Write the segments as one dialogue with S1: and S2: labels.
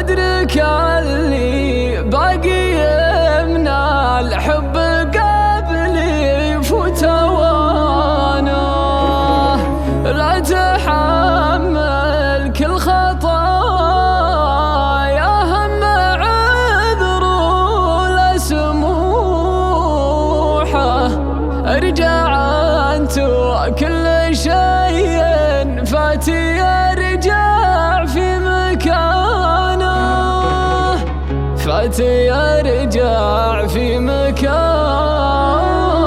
S1: أدرك اللي باقي من الحب قبلي يفوت وانا لا تحمل كل خطايا هم عذر ولا سموحه ارجع انت وكل شيء فاتي ارجع في مكانه فاتي ارجع في مكانه.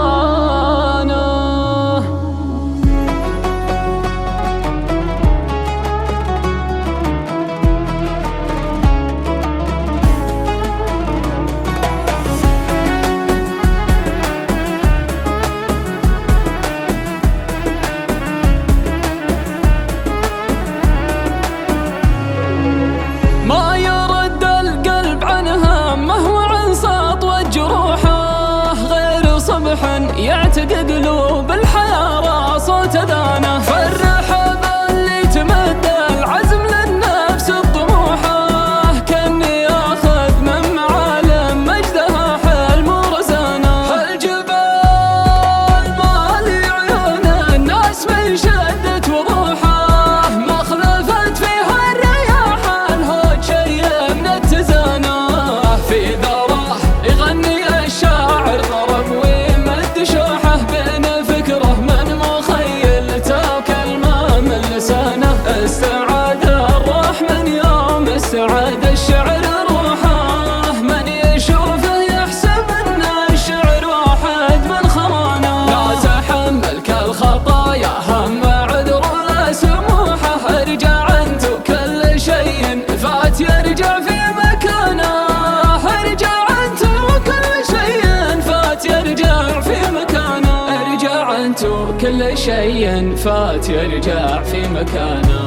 S1: ما يرد القلب عن همه وعن سطوة جروحه غير صبح يعتق قلوب الحياة صوت أذانه فرح باللي تمد العزم للنفس الطموحه كأني آخذ من معالم مجدها حلم ورزانه الجبال مالي عيون الناس من شدة وضوحه ما خلفت فيها الرياح الهوج شيء من اتزانه في ذراه يغني الشاعر ضرب ويمد شوحه بين فكره من مخيلته كلمه من لسانه استعاد الرحمن يوم استعاد الشعر روحه من يشوفه يحسب ان الشعر واحد من خرانه لا تحمل كالخطايا هم عذر ولا سموحه ارجع انت كل شيء فات يرجع في مكانه ارجع انت كل شيء فات يرجع في مكانه ارجع انت كل شيء فات يرجع في مكانه.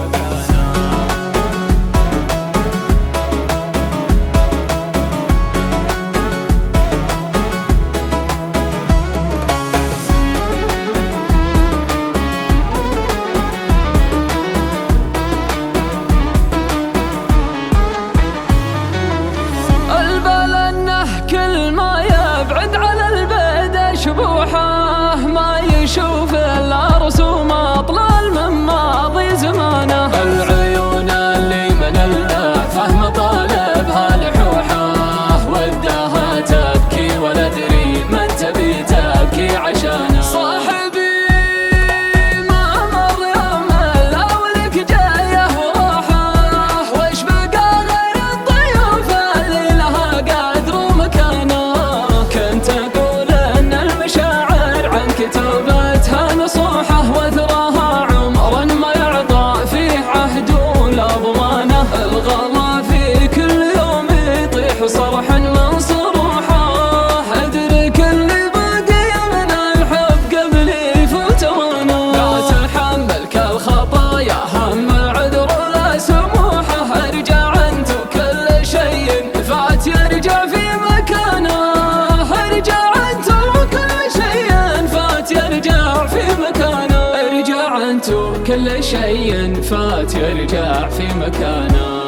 S1: البال انه كل ما يبعد على البعد شبوحه ما يشوف الا رسوم اطلال من ماضي زمانه العيون اللي من الفهم طالبها لحوحه ودها تبكي ولا ادري من تبي تبكي عشانه صاحبي ما مر يوم الا ولك جايه وراحه وش بقى غير الضيوف اللي لها قدر ومكانه كنت اقول ان المشاعر عن كتابتها نصوحه وثراها عمر ما يعطى فيه عهد ولا ضمانه الغلا في كل يوم يطيح صرح من صروحه ادرك اللي باقي من الحب قبلي يفوت وانا لا تحمل كالخطايا هم عذر ولا سموحه ارجع انت كل شيء فات يرجع في مكانه ارجع انت كل شيء فات يرجع في مكانه ارجع انت كل شيء فات يرجع في مكانه.